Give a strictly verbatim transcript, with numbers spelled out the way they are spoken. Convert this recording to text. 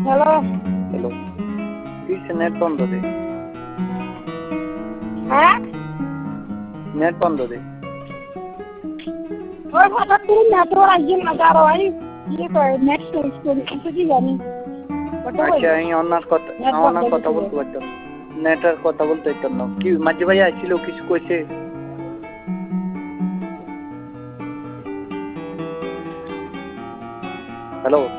hello hello কিসে net বন্ধ দে হ্যাঁ নেট বন্ধ দে ওই কথা তুই না তোর আইন না যারো আই ইয়ে করে নেট শেষ করি কিছু কি জানি আচ্ছা আমি অন্যার কথা অন্যার কথা বলতে পারতাম নেটের কথা বলতে পারতাম না কি মাঝে ভাই আসছিল কিছু কইছে হ্যালো